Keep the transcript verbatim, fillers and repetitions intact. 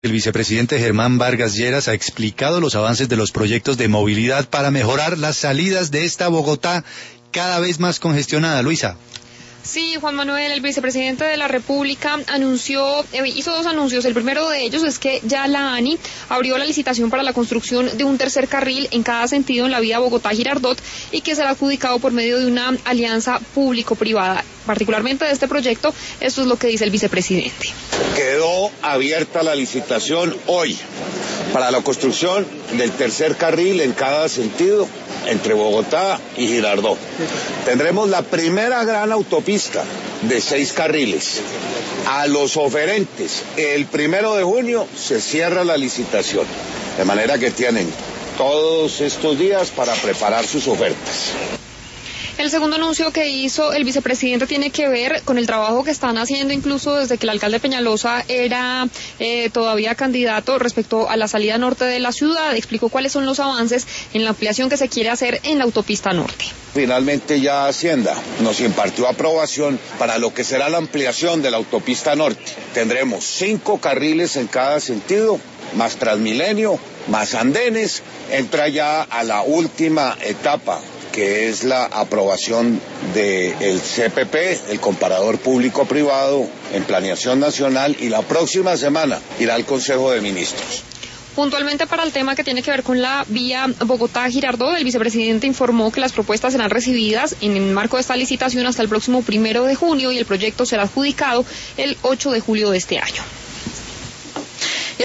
El vicepresidente Germán Vargas Lleras ha explicado los avances de los proyectos de movilidad para mejorar las salidas de esta Bogotá cada vez más congestionada. Luisa. Sí, Juan Manuel, el vicepresidente de la República anunció, eh, hizo dos anuncios. El primero de ellos es que ya la ANI abrió la licitación para la construcción de un tercer carril en cada sentido en la vía Bogotá-Girardot y que será adjudicado por medio de una alianza público-privada. Particularmente de este proyecto, esto es lo que dice el vicepresidente. Quedó abierta la licitación hoy para la construcción del tercer carril en cada sentido entre Bogotá y Girardot. Tendremos la primera gran autopista de seis carriles. A los oferentes, el primero de junio se cierra la licitación, de manera que tienen todos estos días para preparar sus ofertas. El segundo anuncio que hizo el vicepresidente tiene que ver con el trabajo que están haciendo incluso desde que el alcalde Peñalosa era eh, todavía candidato respecto a la salida norte de la ciudad. Explicó cuáles son los avances en la ampliación que se quiere hacer en la autopista norte. Finalmente ya Hacienda nos impartió aprobación para lo que será la ampliación de la autopista norte. Tendremos cinco carriles en cada sentido, más Transmilenio, más andenes. Entra ya a la última etapa, que es la aprobación del C P P, el comparador público-privado en planeación nacional, y la próxima semana irá al Consejo de Ministros. Puntualmente para el tema que tiene que ver con la vía Bogotá-Girardot, el vicepresidente informó que las propuestas serán recibidas en el marco de esta licitación hasta el próximo primero de junio y el proyecto será adjudicado el ocho de julio de este año.